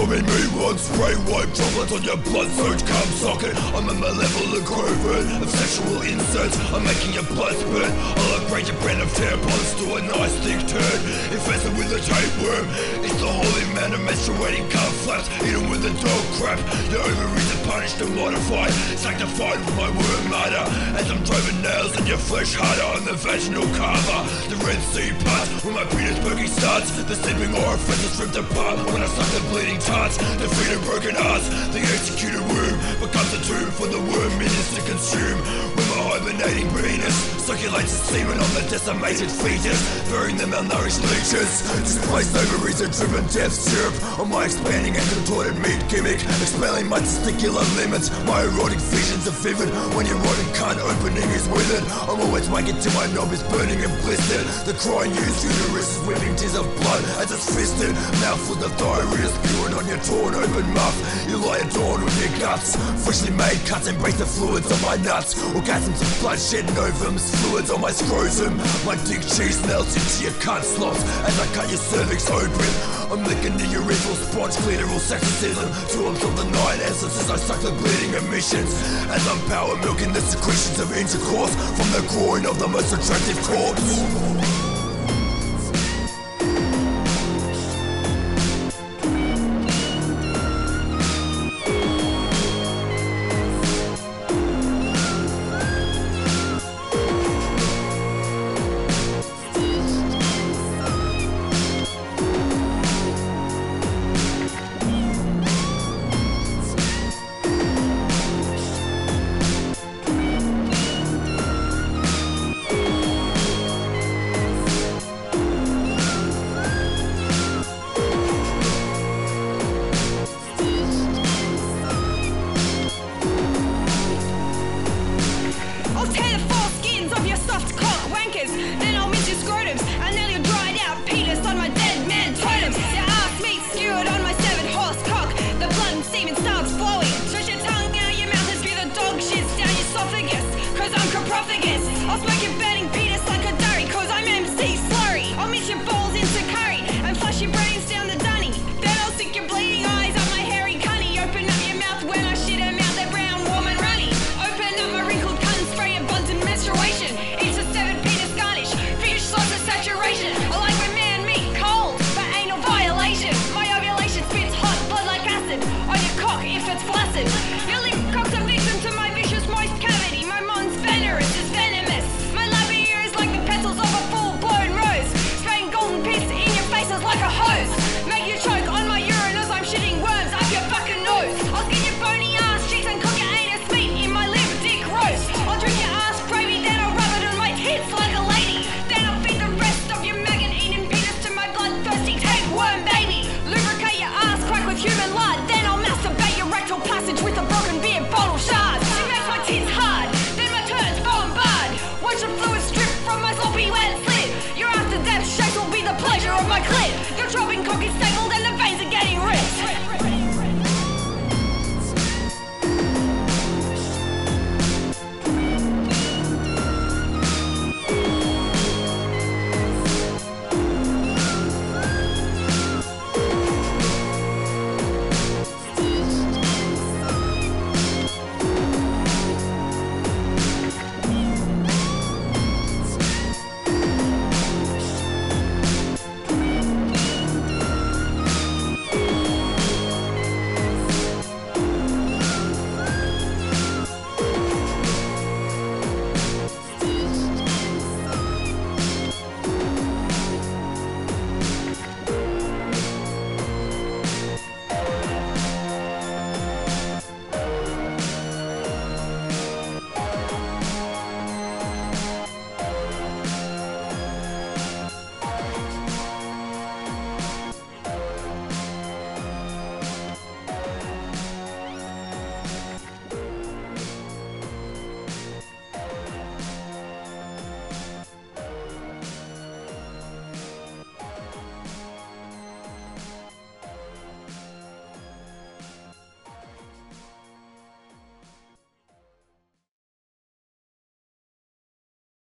me one spray white chocolate on your blood-soaked cum socket. I'm at my level of covert of sexual inserts. I'm making your blood spurt. I'll upgrade your brand of tampons to a nice thick turd, infested with a tapeworm. It's the holy man of menstruating cum flaps, eaten with a dog crap. Your ovaries are punished and modified, sanctified with my worm matter. As I'm driving nails in your flesh harder on the vaginal carver. The Red Sea parts when my penis perky starts. The sleeping orifice is ripped apart when I suck the bleeding tarts. Defeated broken hearts, the executed womb becomes a tomb for the worm minions to consume. With my hibernating penis circulates the semen on the decimated fetus, burying the malnourished leeches. Displaced ovaries are driven death syrup on my expanding and contorted meat gimmick, expelling my testicular limits. My erotic visions are vivid when your erotic cunt opening is withered. I'm always waking till my knob is burning and blistered. The crying used uterus is whipping tears of blood as it's fisted. Mouth full of diarrhea spewing on your torn open muff. You lie adorned with your guts. Freshly made cuts embrace the fluids on my nuts. Orgasms of bloodshed novums, fluids on my scrotum. My dick cheese melts into your cunt slots as I cut your cervix open. I'm licking the urethral sponge, clitoral sexism. Tools of the nine essences, I suck the bleeding emissions as I'm power milking the secretions of intercourse from the groin of the most attractive corpse. Then I'll miss your scrotums, and now you're dried out penis on my dead man totems. Your ass meat skewered on my severed horse cock. The blood and semen starts flowing. Stretch your tongue out your mouth and spew the dog shits down your esophagus, cause I'm coprophagous. I'll smoke your burning penis like a durry, cause I'm MC slurry. I'll mix your balls into curry and flush your brains down the dunny. Then I'll stick your bleeding eyes up my hairy cunny. Open up your mouth when I shit them out, they're brown, warm and runny. Open up my wrinkled cunt and spray abundant menstruation. It's a severed penis garnish, fish sauce of saturation. I like my man meat cold for anal violation. My ovulation spits hot blood like acid on your cock if it's flaccid. Your lip cock's a victim to my vicious moist cavity. My mons venerous is venomous. My labia is like the petals of a full-blown rose, spraying golden piss in your faces like a hose. Make you choke on my urine as I'm shitting worms up your fucking nose. I'll skin your bony ass cheeks and cook your anus meat in my lip dick roast. I'll drink your ass gravy, then I'll rub it on my tits like a lady. Then I'll feed the rest of your maggot-eating penis to my bloodthirsty tapeworm baby. Lubricate your ass crack with human lard, then I'll masturbate your rectal passage with a broken beer bottle shard. She makes my tits hard, then my turns fall and barred. Watch the fluid strip from my sloppy wet slit. Your after death shakes will be the pleasure of my clit. Your